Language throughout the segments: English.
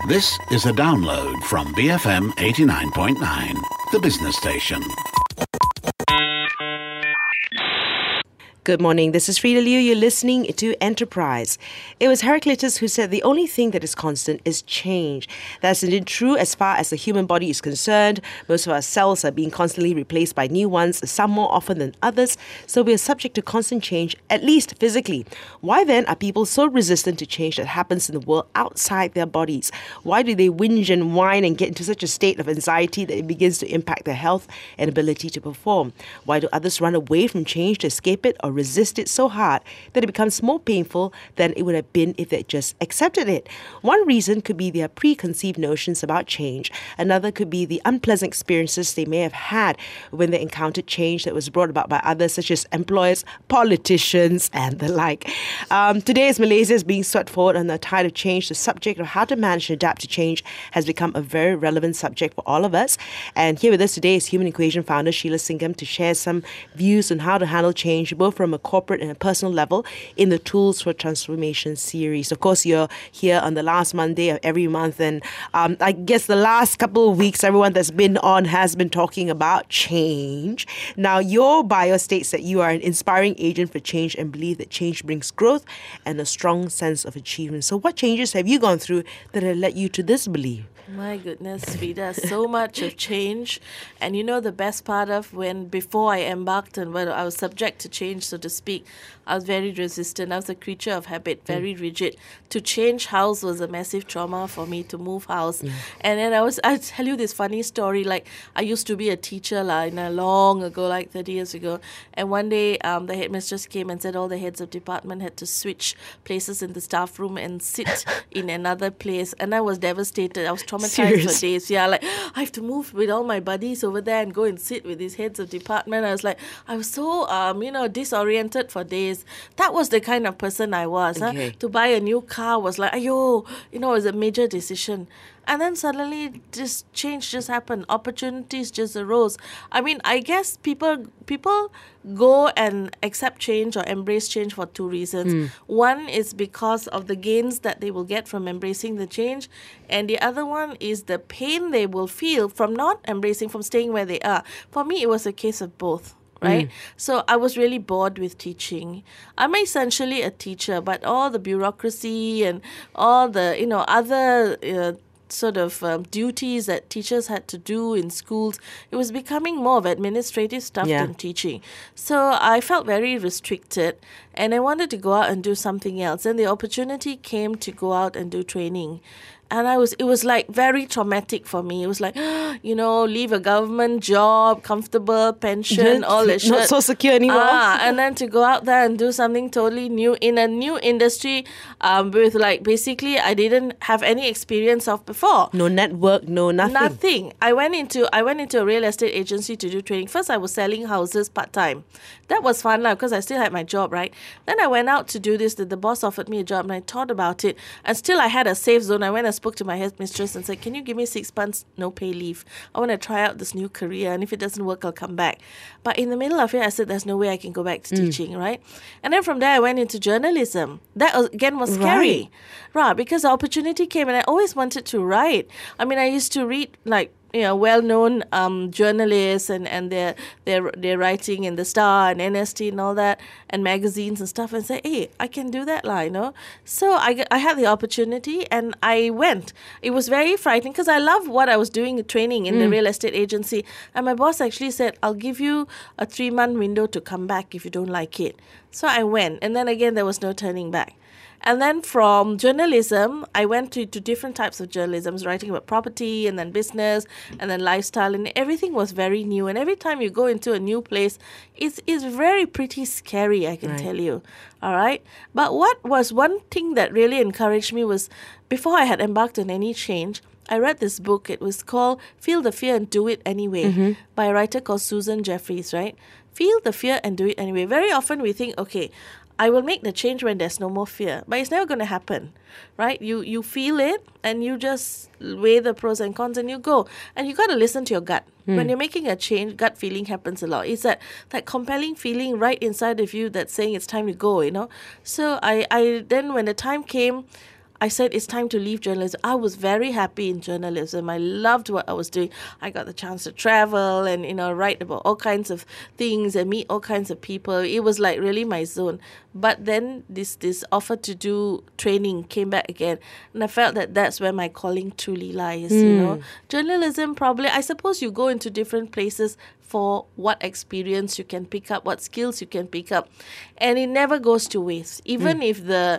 This is a download from BFM 89.9, the business station. Good morning, this is Frida Liu. You're listening to Enterprise. It was Heraclitus who said the only thing that is constant is change. That's indeed true as far as the human body is concerned. Most of our cells are being constantly replaced by new ones, some more often than others, so we are subject to constant change, at least physically. Why then are people so resistant to change that happens in the world outside their bodies? Why do they whinge and whine and get into such a state of anxiety that it begins to impact their health and ability to perform? Why do others run away from change to escape it or resist it so hard that it becomes more painful than it would have been if they just accepted it? One reason could be their preconceived notions about change. Another could be the unpleasant experiences they may have had when they encountered change that was brought about by others, such as employers, politicians, and the like. Today, as Malaysia is being swept forward on the tide of change, the subject of how to manage and adapt to change has become a very relevant subject for all of us. And here with us today is Human Equation founder Sheila Singham to share some views on how to handle change, both from a corporate and a personal level, in the Tools for Transformation series. Of course, you're here on the last Monday of every month, and I guess the last couple of weeks, everyone that's been on has been talking about change. Now, your bio states that you are an inspiring agent for change and believe that change brings growth and a strong sense of achievement. So what changes have you gone through that have led you to this belief? My goodness, Vida, so much of change. And you know the best part of before I embarked on I was subject to change, so to speak, I was very resistant. I was a creature of habit, very rigid. To change house was a massive trauma for me, to move house. And then I'll tell you this funny story. Like, I used to be a teacher long ago, like 30 years ago. And one day, the headmistress came and said all the heads of department had to switch places in the staff room and sit in another place. And I was devastated. I was traumatized for days. Yeah, like, I have to move with all my buddies over there and go and sit with these heads of department. I was so, disoriented for days. That was the kind of person I was. Okay. To buy a new car was like, it was a major decision. And then suddenly this change just happened. Opportunities just arose. I mean, I guess people go and accept change or embrace change for two reasons. One is because of the gains that they will get from embracing the change. And the other one is the pain they will feel from not embracing, from staying where they are. For me, it was a case of both. Right? So I was really bored with teaching. I'm essentially a teacher, but all the bureaucracy and all the, other duties that teachers had to do in schools, it was becoming more of administrative stuff than teaching. So I felt very restricted and I wanted to go out and do something else. And the opportunity came to go out and do training. And it was like very traumatic for me. It was like, leave a government job, comfortable pension, all that shit. Not so secure anymore. And then to go out there and do something totally new in a new industry with basically I didn't have any experience of before. No network, no nothing. Nothing. I went into a real estate agency to do training. First, I was selling houses part-time. That was fun because I still had my job, right? Then I went out to do this. The boss offered me a job and I thought about it. And still I had a safe zone. I went and spoke to my headmistress and said, can you give me 6 months no pay leave? I want to try out this new career, and if it doesn't work, I'll come back. But in the middle of it, I said, there's no way I can go back to teaching, right? And then from there, I went into journalism. That again was scary, right? Because the opportunity came and I always wanted to write. I mean, I used to read well-known journalists and their writing in The Star and NST and all that, and magazines and stuff, and say, hey, I can do that, So I had the opportunity and I went. It was very frightening because I love what I was doing, training in the real estate agency. And my boss actually said, I'll give you a 3-month window to come back if you don't like it. So I went. And then again, there was no turning back. And then from journalism, I went to different types of journalism. I was writing about property and then business and then lifestyle, and everything was very new. And every time you go into a new place, it's very pretty scary, I can tell you. All right? But what was one thing that really encouraged me was before I had embarked on any change, I read this book. It was called Feel the Fear and Do It Anyway by a writer called Susan Jeffries, right? Feel the fear and do it anyway. Very often we think, okay, I will make the change when there's no more fear. But it's never going to happen, right? You feel it and you just weigh the pros and cons and you go. And you got to listen to your gut. When you're making a change, gut feeling happens a lot. It's that compelling feeling right inside of you that's saying it's time to go, you know. So I then when the time came, I said it's time to leave journalism. I was very happy in journalism. I loved what I was doing. I got the chance to travel and, write about all kinds of things and meet all kinds of people. It was like really my zone. But then this offer to do training came back again. And I felt that that's where my calling truly lies, Journalism, probably, I suppose you go into different places for what experience you can pick up, what skills you can pick up, and it never goes to waste. Even if the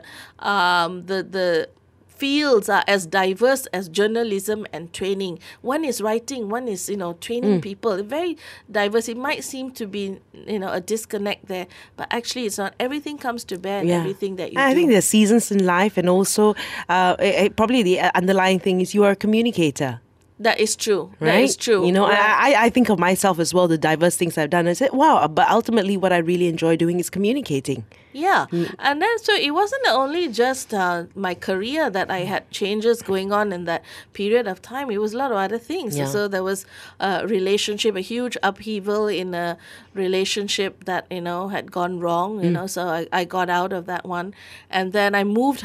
fields are as diverse as journalism and training. One is writing, one is training people. Very diverse. It might seem to be a disconnect there, but actually it's not. Everything comes to bear in everything that you do. I think there's seasons in life, and also probably the underlying thing is you are a communicator. That is true. Right? That is true. Right. I think of myself as well, the diverse things I've done. I said, wow, but ultimately what I really enjoy doing is communicating. Yeah. And then so it wasn't only just my career that I had changes going on in that period of time. It was a lot of other things. Yeah. So there was a relationship, a huge upheaval in a relationship that, had gone wrong, so I got out of that one. And then I moved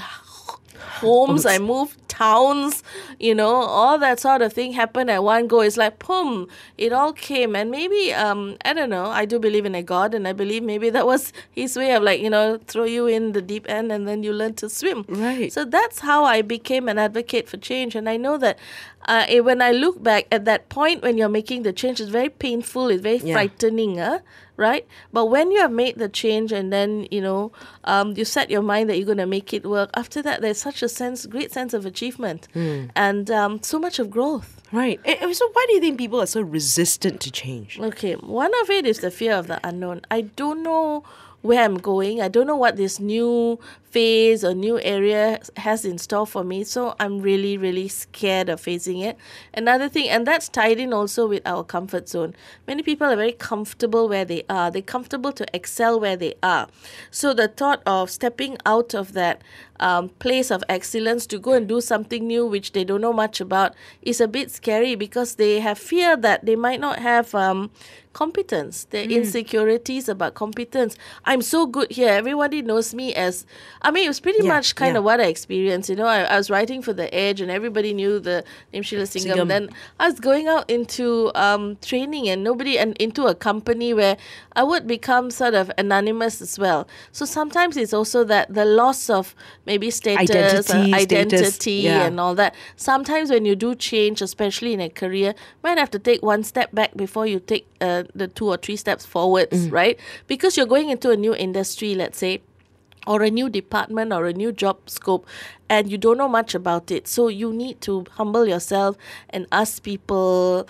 homes, I moved towns, all that sort of thing happened at one go. It's like, boom, it all came. And maybe, I don't know, I do believe in a God, and I believe maybe that was his way of throw you in the deep end and then you learn to swim. Right. So that's how I became an advocate for change. And I know that when I look back at that point when you're making the change, it's very painful, it's very frightening, right? But when you have made the change and then, you set your mind that you're going to make it work, after that, there's such a great sense of achievement and so much of growth. Right. And so why do you think people are so resistant to change? Okay. One of it is the fear of the unknown. I don't know where I'm going. I don't know what this new phase or new area has in store for me. So I'm really, really scared of facing it. Another thing, and that's tied in also with our comfort zone. Many people are very comfortable where they are. They're comfortable to excel where they are. So the thought of stepping out of that place of excellence to go and do something new which they don't know much about is a bit scary, because they have fear that they might not have competence. Their insecurities about competence. I'm so good here. Everybody knows me as... it was pretty much kind of what I experienced. I was writing for The Edge and everybody knew the name Sheila Singham. Then I was going out into training and into a company where I would become sort of anonymous as well. So sometimes it's also that the loss of maybe status, identity and all that. Sometimes when you do change, especially in a career, you might have to take one step back before you take the 2 or 3 steps forwards, right? Because you're going into a new industry, let's say, or a new department or a new job scope, and you don't know much about it. So you need to humble yourself and ask people,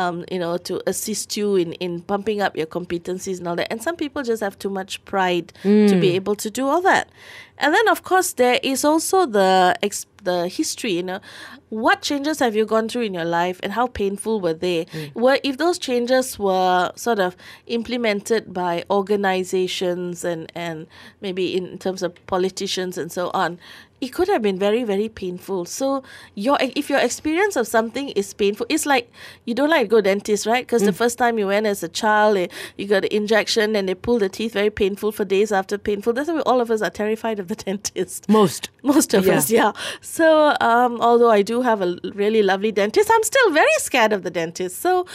to assist you in pumping up your competencies and all that. And some people just have too much pride to be able to do all that. And then, of course, there is also the history, What changes have you gone through in your life and how painful were they? If those changes were sort of implemented by organizations and maybe in terms of politicians and so on, it could have been very, very painful. So if your experience of something is painful, it's like you don't like to go dentist, right? Because the first time you went as a child, you got an injection and they pull the teeth, very painful for days after painful. That's why all of us are terrified of the dentist. Most of us, yeah. So although I do have a really lovely dentist, I'm still very scared of the dentist. So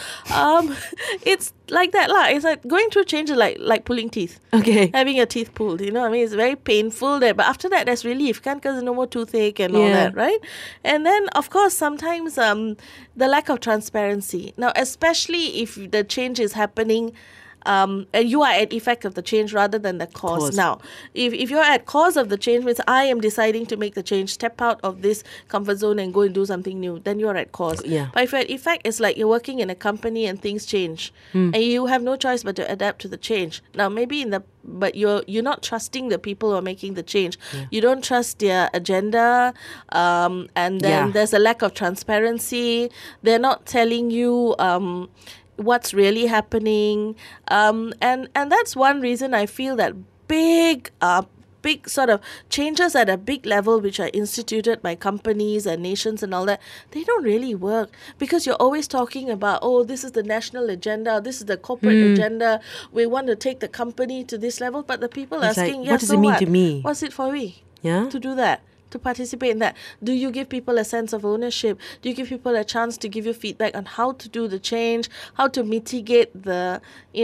it's like that lah. It's like going through change is like pulling teeth. Okay. Having your teeth pulled, it's very painful there. But after that, there's relief, because there's no more toothache and all that, right? And then, of course, sometimes the lack of transparency. Now, especially if the change is happening and you are at effect of the change rather than the cause. Now, if you're at cause of the change, means I am deciding to make the change, step out of this comfort zone and go and do something new, then you're at cause. Yeah. But if you're at effect, it's like you're working in a company and things change. And you have no choice but to adapt to the change. Now, maybe but you're not trusting the people who are making the change. Yeah. You don't trust their agenda, and then there's a lack of transparency. They're not telling you what's really happening, and that's one reason I feel that big sort of changes at a big level which are instituted by companies and nations and all that, they don't really work, because you're always talking about, this is the national agenda, this is the corporate agenda, we want to take the company to this level, but the people are asking, what does it mean to me? What's it for we to do that? to participate in that? Do you give people a sense of ownership? Do you give people a chance to give you feedback on how to do the change, how to mitigate the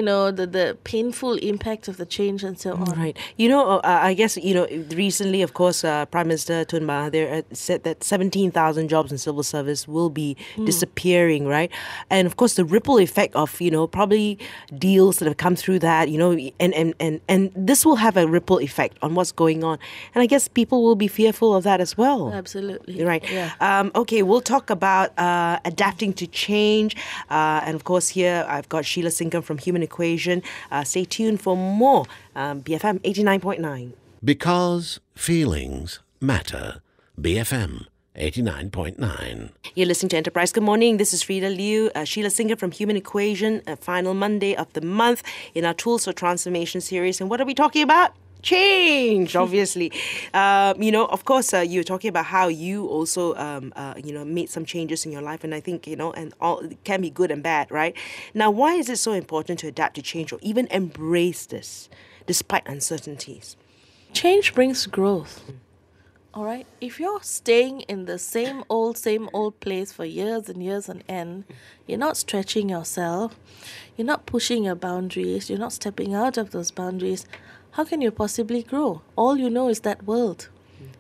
painful impact of the change and so on? Right. I guess, recently, of course, Prime Minister Tun Mahathir said that 17,000 jobs in civil service will be disappearing, right? And of course, the ripple effect of, probably deals that have come through that, and this will have a ripple effect on what's going on. And I guess people will be fearful of that as well. Absolutely. Right. Yeah. Okay, we'll talk about adapting to change. And of course, here I've got Sheila Singham from Human Equation. Stay tuned for more. BFM 89.9. Because feelings matter. BFM 89.9. You're listening to Enterprise. Good morning. This is Frida Liu, Sheila Singham from Human Equation, final Monday of the month in our Tools for Transformation series. And what are we talking about? Change, obviously. Of course, you're talking about how you also, made some changes in your life. And I think, and all it can be good and bad, right? Now, why is it so important to adapt to change or even embrace this despite uncertainties? Change brings growth. All right. If you're staying in the same old place for years and years on end, you're not stretching yourself, you're not pushing your boundaries, you're not stepping out of those boundaries, how can you possibly grow? All you know is that world.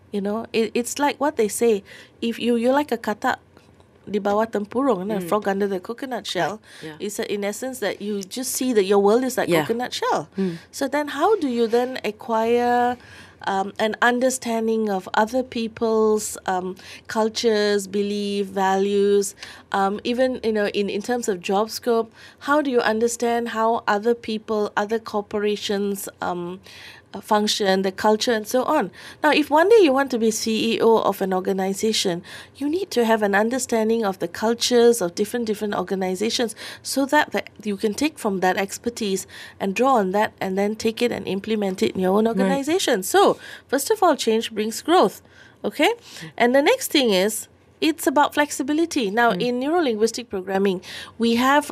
It's like what they say. If you're like a katak di bawah tempurung, a frog under the coconut shell, it's in essence that you just see that your world is like coconut shell. So then how do you then acquire an understanding of other people's cultures, belief, values, even in terms of job scope? How do you understand how other people, other corporations function, the culture, and so on? Now, if one day you want to be CEO of an organization, you need to have an understanding of the cultures of different organizations, so that you can take from that expertise and draw on that and then take it and implement it in your own organization. Right. So, first of all, change brings growth. Okay? And the next thing is, it's about flexibility. Now, in neuro-linguistic programming, we have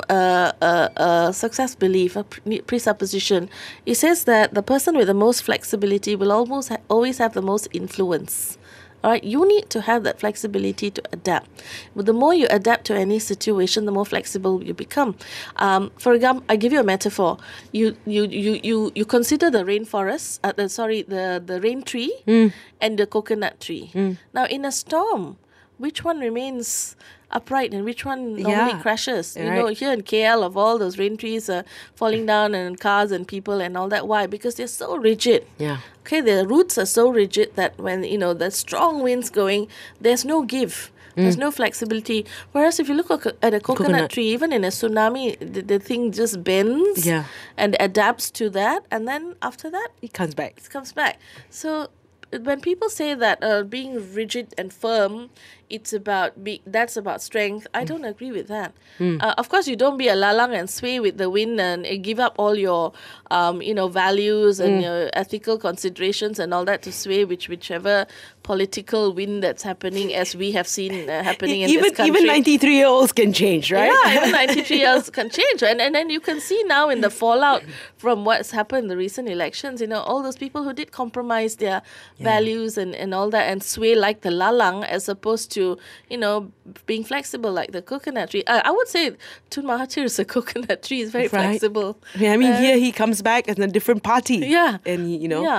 a success belief, a presupposition. It says that the person with the most flexibility will always have the most influence. All right, you need to have that flexibility to adapt. But the more you adapt to any situation, the more flexible you become. For example, I give you a metaphor. You consider the rainforest, the rain tree and the coconut tree. Now, in a storm, which one remains upright and which one normally crashes? Here in KL, of all those rain trees falling down and cars and people and all that. Why? Because they're so rigid. Yeah. Okay, their roots are so rigid that when, the strong winds going, there's no give. There's no flexibility. Whereas if you look at a coconut tree, even in a tsunami, the thing just bends and adapts to that. And then after that, it comes back. So when people say that being rigid and firm, that's about strength, I don't agree with that. Of course, you don't be a lalang and sway with the wind and give up all your, values and your ethical considerations and all that to sway whichever political wind that's happening, as we have seen happening in this country. Even 93-year-olds can change, right? Yeah, even 93-year-olds can change. And then you can see now in the fallout from what's happened in the recent elections, all those people who did compromise their values and all that and sway like the lalang as opposed to, being flexible like the coconut tree. I would say Tun Mahathir is a coconut tree. He's very flexible. Yeah, here he comes back as a different party. Yeah. And,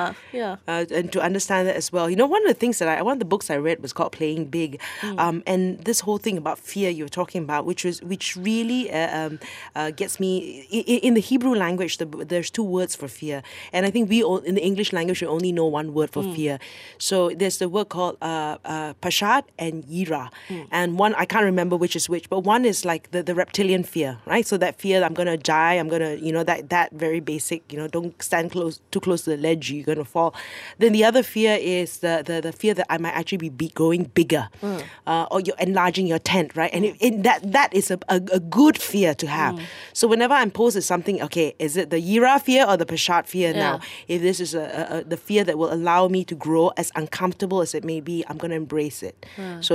and to understand that as well. One of the things one of the books I read was called Playing Big. And this whole thing about fear you were talking about, which really gets me, in the Hebrew language, there's two words for fear. And I think in the English language, we only know one word for fear. So there's the word called Pashat and Yira. And one, I can't remember which is which, but one is like the reptilian fear, right? So that fear that I'm going to die, I'm going to, that very basic, don't stand too close to the ledge, you're going to fall. Then the other fear is the fear that I might actually be growing bigger, or you're enlarging your tent, right? And that is a good fear to have. So whenever I'm posed with something, okay, is it the Yira fear or the Pashat fear now? If this is the fear that will allow me to grow, as uncomfortable as it may be, I'm going to embrace it. So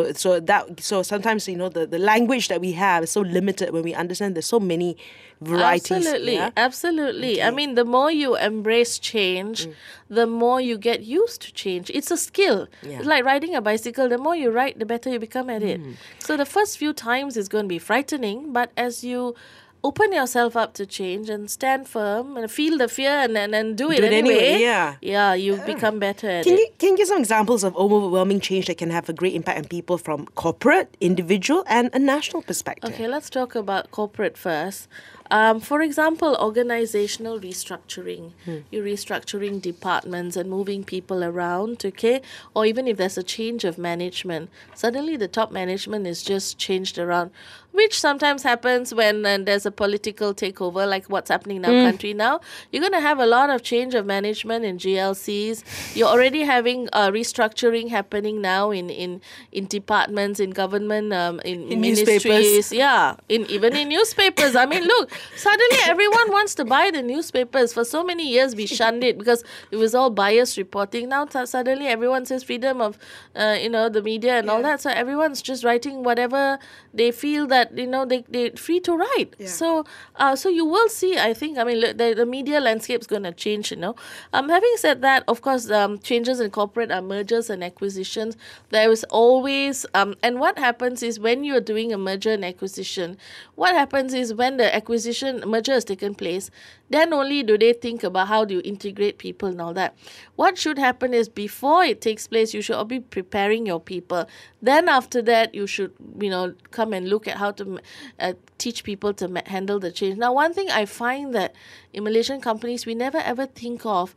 So sometimes, the language that we have is so limited when we understand there's so many varieties. Absolutely. I mean, the more you embrace change, the more you get used to change. It's a skill. Yeah. It's like riding a bicycle. The more you ride, the better you become at it. So the first few times is going to be frightening, but as you open yourself up to change and stand firm and feel the fear and do it anyway. Yeah, you become better at it. Can you give some examples of overwhelming change that can have a great impact on people from corporate, individual, and a national perspective? Okay, let's talk about corporate first. For example, organizational restructuring. You're restructuring departments and moving people around, okay? Or even if there's a change of management, suddenly the top management is just changed around, which sometimes happens when there's a political takeover, like what's happening in our country now. You're going to have a lot of change of management in GLCs. You're already having restructuring happening now in departments, in government, in ministries. Newspapers. Yeah, even in newspapers. I mean, look, suddenly everyone wants to buy the newspapers. For so many years, we shunned it because it was all biased reporting. Now, suddenly everyone says freedom of, the media and all that. So everyone's just writing whatever they feel that, they're free to write. Yeah. So you will see, I think, the media landscape's going to change, Having said that, of course, changes in corporate are mergers and acquisitions. There is always, and what happens is when you're doing a merger and acquisition, what happens is when the merger has taken place, then only do they think about how do you integrate people and all that. What should happen is before it takes place, you should be preparing your people. Then after that, you should, come and look at how to teach people to handle the change. Now, one thing I find that in Malaysian companies, we never ever think of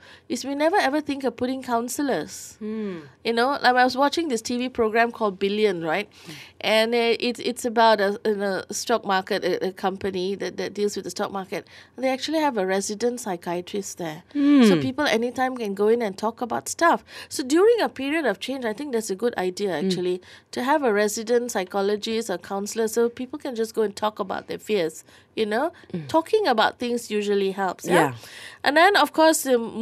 putting counselors. Like I was watching this TV program called Billion, right? And it's about a stock market, a company that deals with the stock market. They actually have a resident psychiatrist there. So people anytime can go in and talk about stuff. So during a period of change, I think that's a good idea actually, to have a resident psychologist or counselor so people can just go and talk about their fears. Talking about things usually helps. Yeah. And then, of course,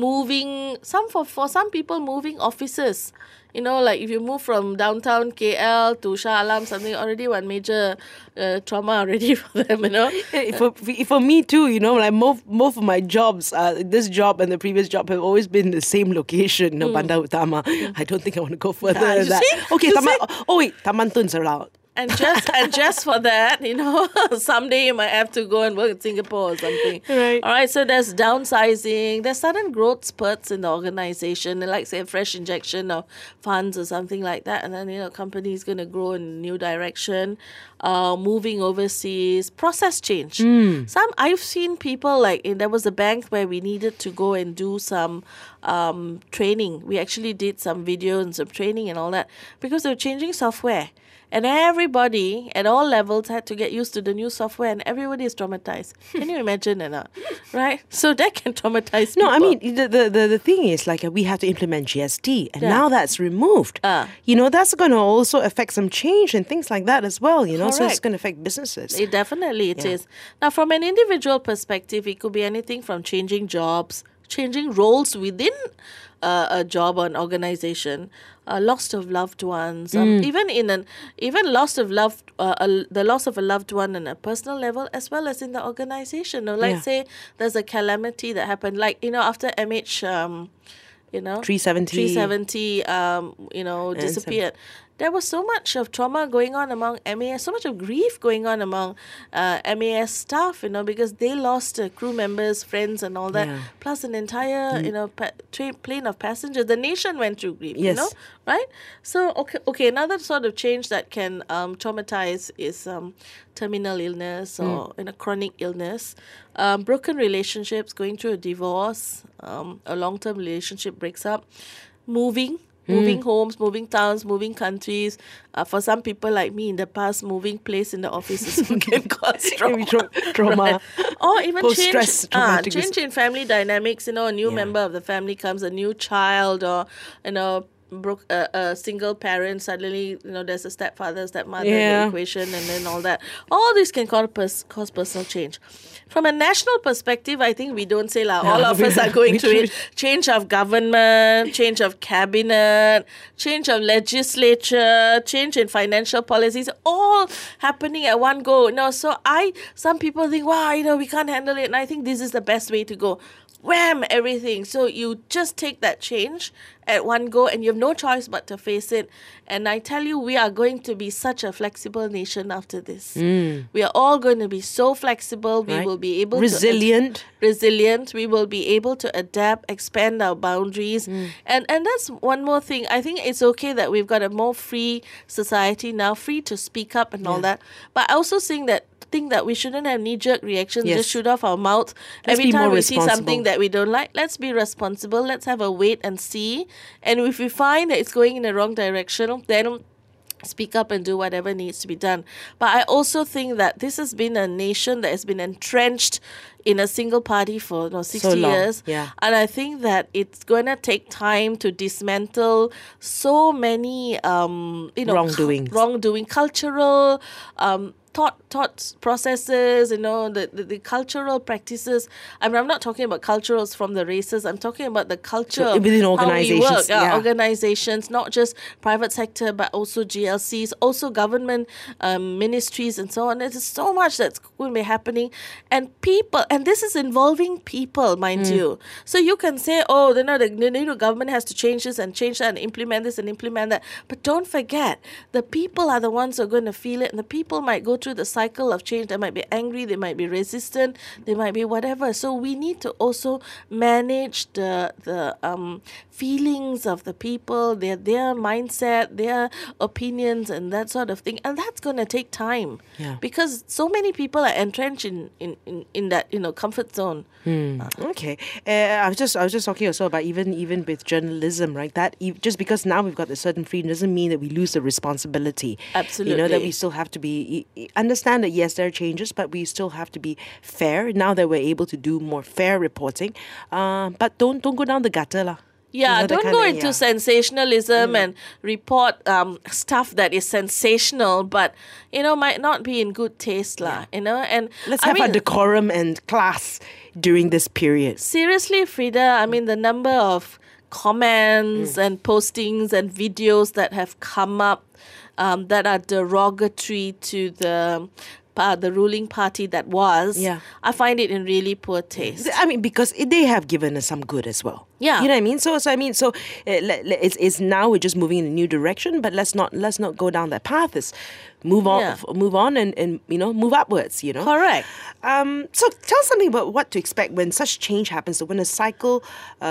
for some people, moving offices. Like if you move from downtown KL to Shah Alam, something already one major trauma already for them, For me too, like most of my jobs, this job and the previous job have always been the same location, Bandar Utama. I don't think I want to go further than that. Okay, Taman Tun's allowed. And just for that, someday you might have to go and work in Singapore or something. Right. All right, so there's downsizing. There's sudden growth spurts in the organization, like say a fresh injection of funds or something like that. And then, company's going to grow in a new direction, moving overseas, process change. I've seen people there was a bank where we needed to go and do some training. We actually did some video and some training and all that because they were changing software. And everybody at all levels had to get used to the new software, and everybody is traumatized. Can you imagine or not? Right? So that can traumatize people. No, I mean, the thing is, we have to implement GST, and now that's removed. That's going to also affect some change and things like that as well, so it's going to affect businesses. It definitely is. Now, from an individual perspective, it could be anything from changing jobs, changing roles within a job or an organization, loss of loved ones, the loss of a loved one on a personal level as well as in the organization. Say there's a calamity that happened, after MH, 370, disappeared. There was so much of trauma going on among MAS, so much of grief going on among MAS staff, because they lost crew members, friends and all that, plus an entire, plane of passengers. The nation went through grief, right? So, okay, another sort of change that can traumatize is terminal illness or chronic illness, broken relationships, going through a divorce, a long-term relationship breaks up, moving homes, moving towns, moving countries. For some people like me in the past, moving place in the office can cause trauma. Right? Or even change in family dynamics. A new member of the family comes, a new child, or a single parent, suddenly there's a stepfather, stepmother in Yeah. the equation, and then all that. All this can cause personal change. From a national perspective, I think we don't say all of us are going through it. Change of government, change of cabinet, change of legislature, change in financial policies, all happening at one go. So some people think, wow, we can't handle it, and I think this is the best way to go. Wham, everything. So you just take that change at one go, and you have no choice but to face it. And I tell you, we are going to be such a flexible nation after this. We are all going to be so flexible. We Right. will be able Resilient. resilient. We will be able to adapt, expand our boundaries. And that's one more thing. I think it's okay that we've got a more free society now, free to speak up and all that. But I also think that we shouldn't have knee-jerk reactions, Yes. just shoot off our mouth Let's every be time more we see responsible. something that we don't like. Let's be responsible. Let's have a wait and see. And if we find that it's going in the wrong direction, then speak up and do whatever needs to be done. But I also think that this has been a nation that has been entrenched in a single party for 60 So long, years. yeah. And I think that it's going to take time to dismantle so many Wrongdoings. wrongdoing, cultural thought processes, the cultural practices. I'm not talking about culturals from the races. I'm talking about the culture So within of how we organizations, work. yeah. Organizations, not just private sector, but also GLCs, also government ministries and so on. There's so much that's going to be happening. And people, and this is involving people, mind you. So you can say, the government has to change this and change that and implement this and implement that. But don't forget, the people are the ones who are going to feel it, and the people might go through the cycle of change. They might be angry, they might be resistant, they might be whatever. So we need to also manage the feelings of the people, their mindset, their opinions, and that sort of thing. And that's going to take time, because so many people are entrenched in that comfort zone. Okay. I was just talking also about even with journalism, right? That just because now we've got a certain freedom doesn't mean that we lose the responsibility. Absolutely. That we still have to be understand that yes, there are changes, but we still have to be fair. Now that we're able to do more fair reporting, but don't go down the gutter, lah. Yeah, That don't kinda- go into sensationalism and report stuff that is sensational, but might not be in good taste, lah. And Let's have a decorum and class during this period. seriously, Frida, the number of comments and postings and videos that have come up that are derogatory to the ruling party that was, Yeah. I find it in really poor taste. Because they have given us some good as well. Yeah. You know what I mean? So it's now we're just moving in a new direction, but let's not go down that path. Let's move on, and move upwards. Correct. So tell us something about what to expect when such change happens. So when a cycle,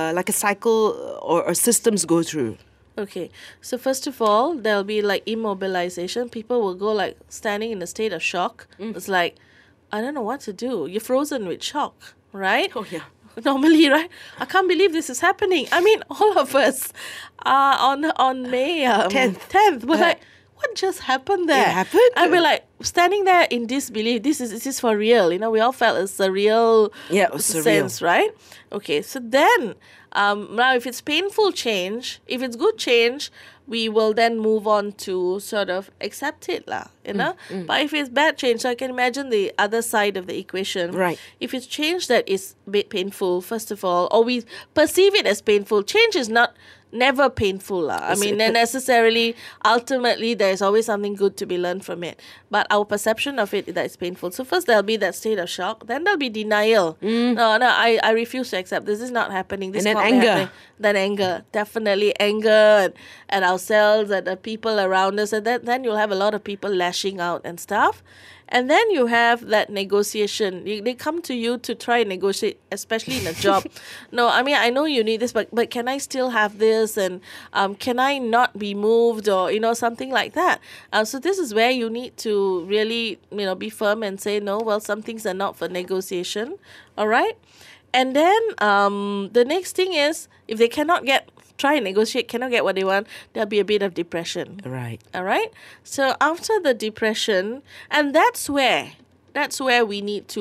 or systems go through. Okay, so first of all, there'll be immobilization. People will go standing in a state of shock. It's like, I don't know what to do. You're frozen with shock, right? Oh, yeah. Normally, right? I can't believe this is happening. All of us on May 10th, we're like, what just happened there? It happened? And we're like standing there in disbelief. This is for real. We all felt a surreal sense, right? Okay, so then now if it's painful change, if it's good change, we will then move on to sort of accept it, lah. But if it's bad change, so I can imagine the other side of the equation. Right. If it's change that is painful, first of all, or we perceive it as painful, change is never painful, lah. Necessarily, ultimately, there's always something good to be learned from it. But our perception of it that is painful. So first there'll be that state of shock. Then there'll be denial. No, I refuse to accept. This is not happening. This And then can't be anger. happening. Then anger. Definitely anger at ourselves, at the people around us. And then you'll have a lot of people lashing out and stuff. And then you have that negotiation. They come to you to try and negotiate, especially in a job. No, I know you need this, but can I still have this? And can I not be moved, or something like that? So this is where you need to really be firm and say no. Well, some things are not for negotiation. All right. And then the next thing is, if they cannot try and negotiate, cannot get what they want, there'll be a bit of depression. Right. All right. So after the depression, and that's where we need to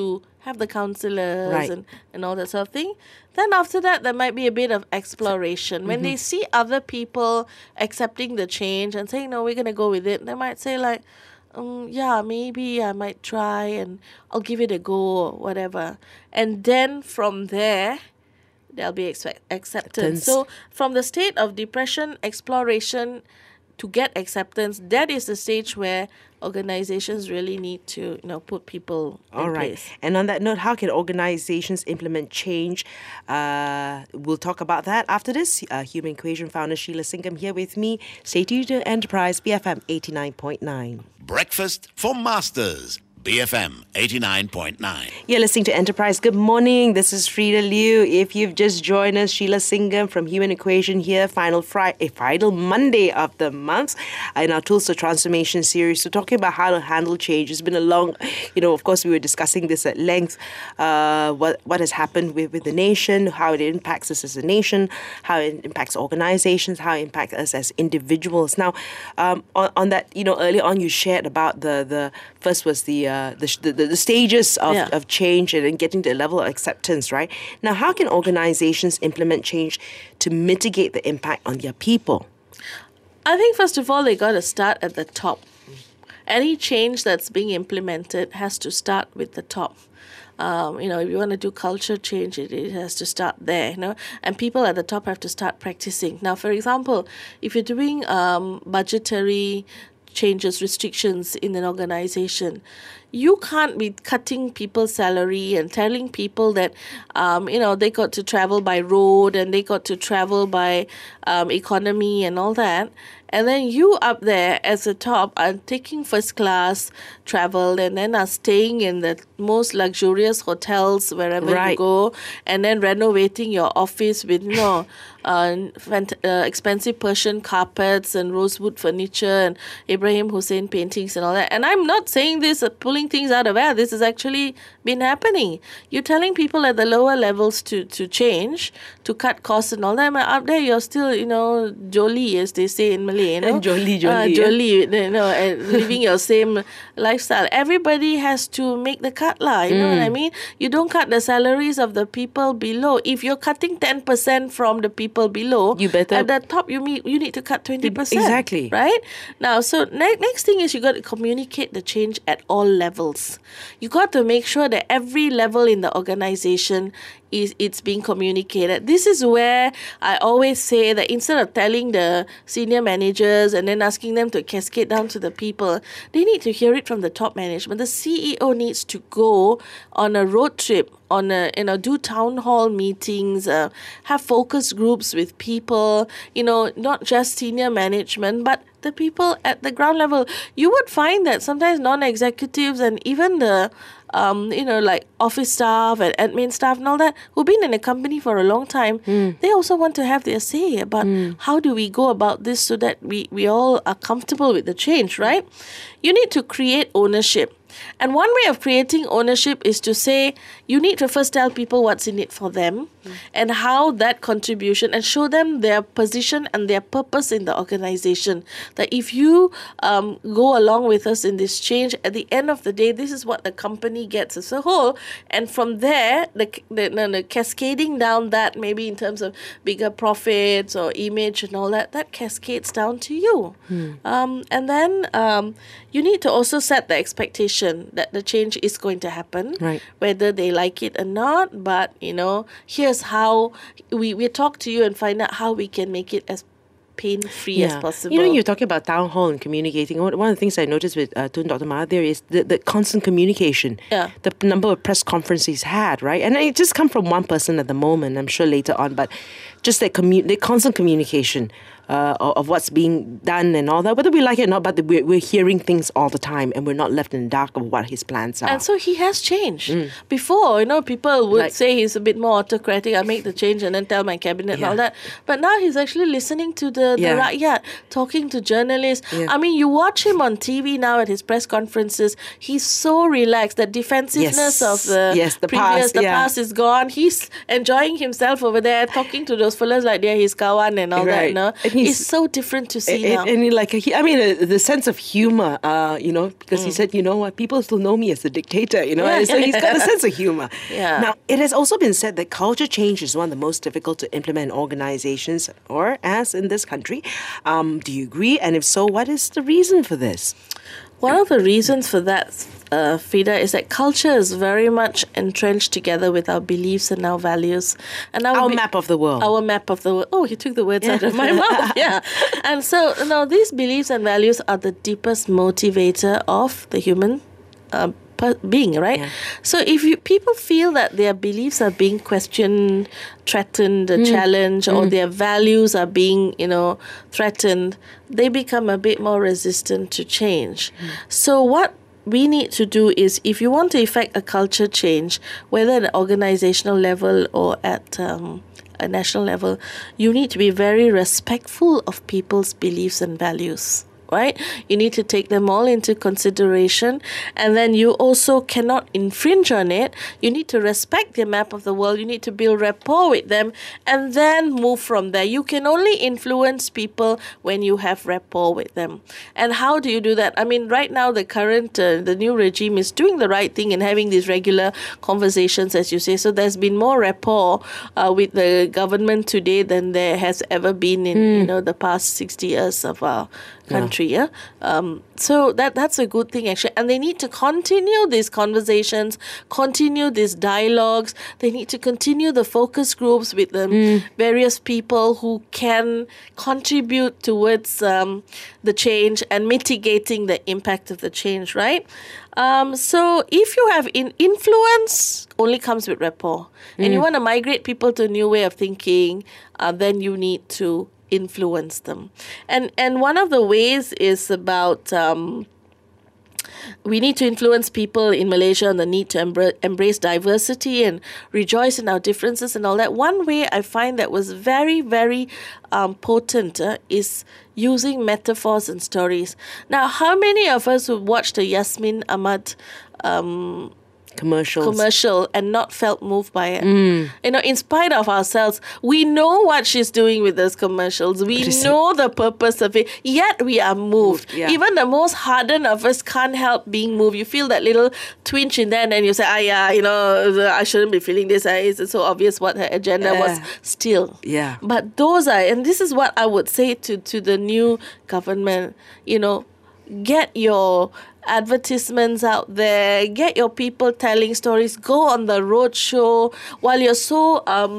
have the counselors Right. and all that sort of thing. Then after that, there might be a bit of exploration. When they see other people accepting the change and saying, no, we're going to go with it, they might say like, yeah, maybe I might try and I'll give it a go or whatever. And then from there, there'll be acceptance. Acceptance. So from the state of depression, exploration to get acceptance, that is the stage where organizations really need to, put people All in right. place. And on that note, how can organizations implement change? We'll talk about that after this. Human Equation founder Sheila Singham here with me. Stay tuned to Enterprise BFM 89.9. Breakfast for Masters. BFM 89.9. You're listening to Enterprise. Good morning. This is Frida Liu. If you've just joined us, Sheila Singham from Human Equation here. Final Monday of the month in our Tools to Transformation series. So talking about how to handle change. It's been a long, of course, we were discussing this at length. What has happened with the nation, how it impacts us as a nation, how it impacts organizations, how it impacts us as individuals. Now, on that, earlier on you shared about the first was the stages of change and then getting to a level of acceptance, right? Now, how can organizations implement change to mitigate the impact on their people? I think first of all, they got to start at the top. Any change that's being implemented has to start with the top. If you want to do culture change, it has to start there, and people at the top have to start practicing. Now, for example, if you're doing budgetary changes, restrictions in an organization, you can't be cutting people's salary and telling people that, they got to travel by road and they got to travel by economy and all that. And then you up there as the top are taking first class travel and then are staying in the most luxurious hotels wherever you Right. go, and then renovating your office with, expensive Persian carpets and rosewood furniture and Ibrahim Hussein paintings and all that. And I'm not saying this, pulling things out of air. This has actually been happening. You're telling people at the lower levels to change, to cut costs and all that. But up there, you're still, jolly, as they say in Malay. Jolly, jolly, and living your same lifestyle. Everybody has to make the cut, you know what I mean? You don't cut the salaries of the people below. If you're cutting 10% from the people below, You better- at the top you need to cut 20%. Exactly. Right? Now, so next thing is you got to communicate the change at all levels. You got to make sure that every level in the organization it's being communicated. This is where I always say that instead of telling the senior managers and then asking them to cascade down to the people, they need to hear it from the top management. The CEO needs to go on a road trip, do town hall meetings, have focus groups with people, not just senior management, but the people at the ground level. You would find that sometimes non-executives and even the like office staff and admin staff and all that, who've been in a company for a long time, they also want to have their say about how do we go about this so that we all are comfortable with the change, right? You need to create ownership. And one way of creating ownership is to say you need to first tell people what's in it for them and how that contribution, and show them their position and their purpose in the organization. That if you go along with us in this change, at the end of the day, this is what the company gets as a whole. And from there, the cascading down that, maybe in terms of bigger profits or image and all that cascades down to you. And then you need to also set the expectation that the change is going to happen, Right. whether they like it or not. But, here's how we talk to you and find out how we can make it as pain-free as possible. You're talking about town hall and communicating. One of the things I noticed with Dr. Mahathir is the constant communication. Yeah. The number of press conferences he's had, right? And it just come from one person at the moment, I'm sure later on, but just the constant communication of what's being done and all that, whether we like it or not, but we're hearing things all the time and we're not left in the dark of what his plans are. And so he has changed. Before, people would say he's a bit more autocratic. I make the change and then tell my cabinet and all that. But now he's actually listening to the rakyat, talking to journalists. Yeah. I mean, you watch him on TV now at his press conferences. He's so relaxed. That defensiveness of the past is gone. He's enjoying himself over there, talking to those fellas like they're his kawan and all that. he's It's so different to see now. And the sense of humor, because he said, you know what, people still know me as the dictator, Yeah. so he's got a sense of humor. Yeah. Now, it has also been said that culture change is one of the most difficult to implement in organizations, or as in this country. Do you agree? And if so, what is the reason for this? One of the reasons for that, Frida, is that culture is very much entrenched together with our beliefs and our values. And Our map of the world. Our map of the world. Oh, you took the words out of my mouth. Yeah. And so, these beliefs and values are the deepest motivator of the human being, right? Yeah. So if people feel that their beliefs are being questioned, threatened, challenged, or their values are being, threatened, they become a bit more resistant to change. So what we need to do is, if you want to effect a culture change, whether at an organizational level or at a national level, you need to be very respectful of people's beliefs and values. Right? You need to take them all into consideration, and then you also cannot infringe on it. You need to respect their map of the world. You need to build rapport with them, and then move from there. You can only influence people when you have rapport with them. And how do you do that? I mean, right now the current, the new regime is doing the right thing and having these regular conversations, as you say. So there's been more rapport with the government today than there has ever been in the past 60 years of our country. Yeah. So that's a good thing, actually. And they need to continue these conversations, continue these dialogues. They need to continue the focus groups with various people who can contribute towards the change and mitigating the impact of the change, right? So if you have influence, only comes with rapport. And you want to migrate people to a new way of thinking, then you need to influence them. And one of the ways is about we need to influence people in Malaysia on the need to embrace diversity and rejoice in our differences and all that. One way I find that was very, very potent is using metaphors and stories. Now, how many of us who watched the Yasmin Ahmad commercial and not felt moved by it? In spite of ourselves, we know what she's doing with those commercials. We know the purpose of it, yet we are moved. Yeah. Even the most hardened of us can't help being moved. You feel that little twinge in there, and then you say, I shouldn't be feeling this. It's so obvious what her agenda was still. Yeah. But those are, and this is what I would say to the new government, get your advertisements out there, get your people telling stories, go on the road show while you're so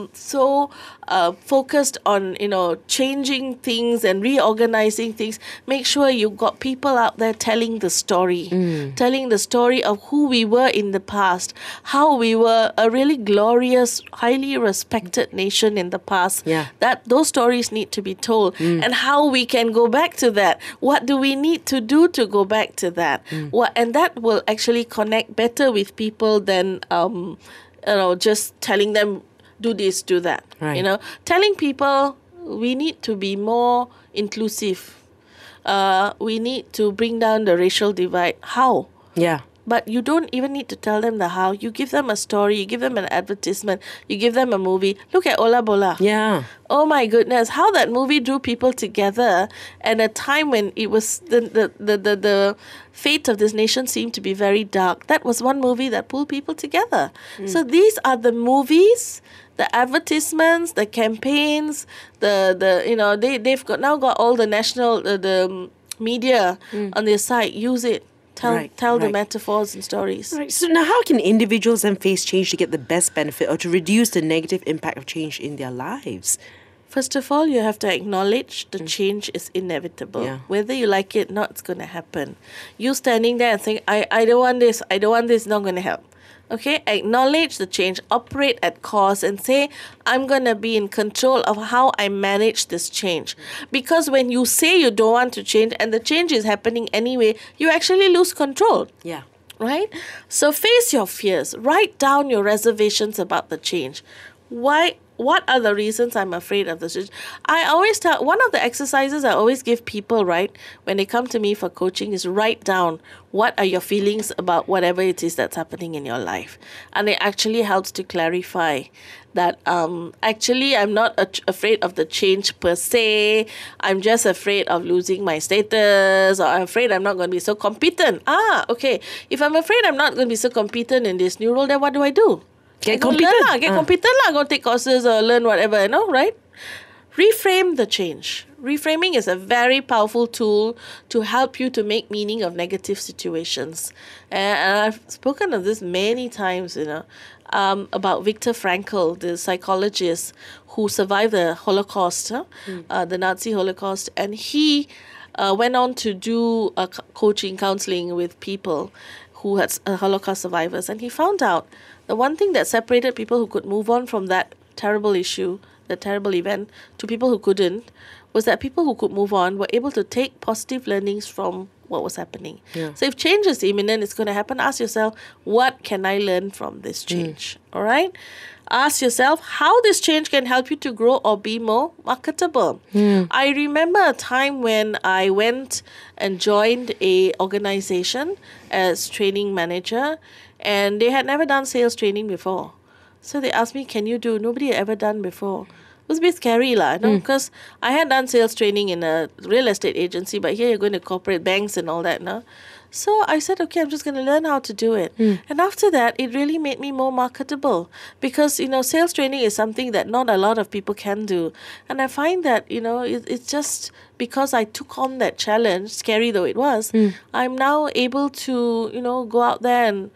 focused on changing things and reorganizing things. Make sure you got people out there telling the story of who we were in the past, how we were a really glorious, highly respected nation in the past. That those stories need to be told, and how we can go back to that. What do we need to do to go back to that? And that will actually connect better with people than just telling them, do this, do that. Right. Telling people we need to be more inclusive. We need to bring down the racial divide. How? Yeah. But you don't even need to tell them the how. You give them a story, you give them an advertisement, you give them a movie. Look at Ola Bola. Yeah. Oh my goodness, how that movie drew people together at a time when it was the fate of this nation seemed to be very dark. That was one movie that pulled people together. So these are the movies, the advertisements, the campaigns, they've now got all the national the media on their side. Use it. Tell the metaphors and stories. Right. So now how can individuals then face change to get the best benefit or to reduce the negative impact of change in their lives? First of all, you have to acknowledge the change is inevitable. Yeah. Whether you like it or not, it's going to happen. You standing there and saying, I don't want this, it's not going to help. Okay, acknowledge the change, operate at cost, and say, I'm going to be in control of how I manage this change. Because when you say you don't want to change and the change is happening anyway, you actually lose control. Yeah. Right? So face your fears. Write down your reservations about the change. Why what are the reasons I'm afraid of this? I always tell, one of the exercises I always give people, right, when they come to me for coaching is write down what are your feelings about whatever it is that's happening in your life. And it actually helps to clarify that actually I'm not afraid of the change per se. I'm just afraid of losing my status, or I'm afraid I'm not going to be so competent. Okay. If I'm afraid I'm not going to be so competent in this new role, then what do I do? Get competent. Get competent. Go take courses or learn whatever, right? Reframe the change. Reframing is a very powerful tool to help you to make meaning of negative situations. And I've spoken of this many times, about Viktor Frankl, the psychologist who survived the Holocaust, the Nazi Holocaust. And he went on to do counseling with people who had Holocaust survivors. And he found out the one thing that separated people who could move on from that terrible issue, the terrible event, to people who couldn't, was that people who could move on were able to take positive learnings from what was happening. Yeah. So if change is imminent, it's going to happen, ask yourself, what can I learn from this change? All right? Ask yourself how this change can help you to grow or be more marketable. I remember a time when I went and joined a organization as training manager, and they had never done sales training before. So they asked me, can you do? Nobody had ever done before. It was a bit scary, because I had done sales training in a real estate agency, but here you're going to corporate banks and all that, So I said, okay, I'm just going to learn how to do it. And after that, it really made me more marketable because, sales training is something that not a lot of people can do. And I find that, it's just because I took on that challenge, scary though it was, I'm now able to, go out there and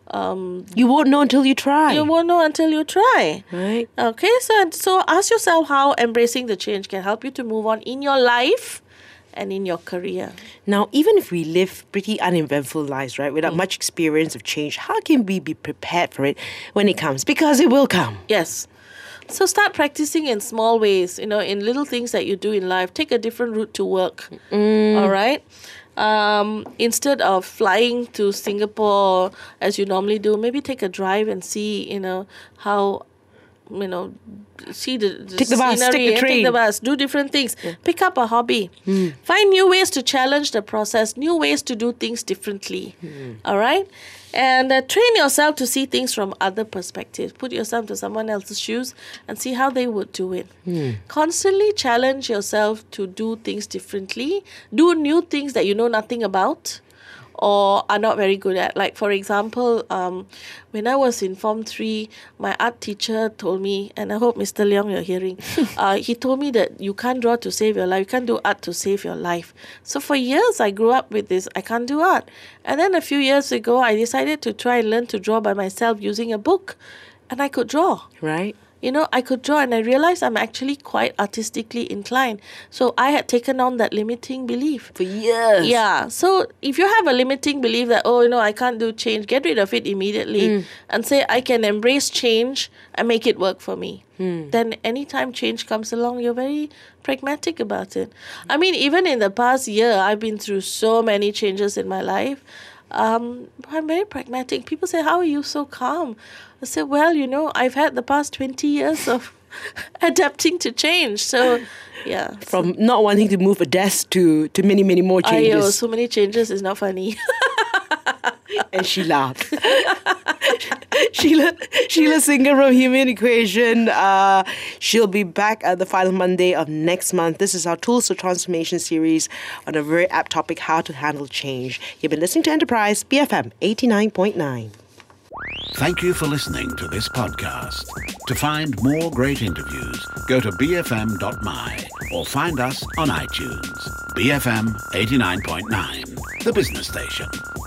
you won't know until you try. You won't know until you try. Right. Okay, so ask yourself how embracing the change can help you to move on in your life and in your career. Now, even if we live pretty uneventful lives, right, without much experience of change, how can we be prepared for it when it comes? Because it will come. Yes. So start practicing in small ways, in little things that you do in life. Take a different route to work. All right? Instead of flying to Singapore as you normally do, maybe take a drive and see, how, see the take the bus, scenery, take the train. Take the bus, do different things. Pick up a hobby. Find new ways to challenge the process, new ways to do things differently. All right? And train yourself to see things from other perspectives. Put yourself to someone else's shoes and see how they would do it. Constantly challenge yourself to do things differently. Do new things that you know nothing about or are not very good at. Like, for example, when I was in Form 3, my art teacher told me, and I hope Mr. Leong you're hearing, he told me that you can't draw to save your life. You can't do art to save your life. So for years, I grew up with this, I can't do art. And then a few years ago, I decided to try and learn to draw by myself using a book. And I could draw. Right. I could draw, and I realized I'm actually quite artistically inclined. So I had taken on that limiting belief. For years. Yeah. So if you have a limiting belief that, I can't do change, get rid of it immediately and say, I can embrace change and make it work for me. Then anytime change comes along, you're very pragmatic about it. I mean, even in the past year, I've been through so many changes in my life. I'm very pragmatic. People say, how are you so calm? I say, well, I've had the past 20 years of adapting to change. So, yeah. From not wanting to move a desk to many, many more changes. So many changes is not funny. And she laughed. Sheila Singer from Human Equation. She'll be back at the final Monday of next month. This is our Tools for Transformation series on a very apt topic, how to handle change. You've been listening to Enterprise, BFM 89.9. Thank you for listening to this podcast. To find more great interviews, go to bfm.my or find us on iTunes. BFM 89.9, the business station.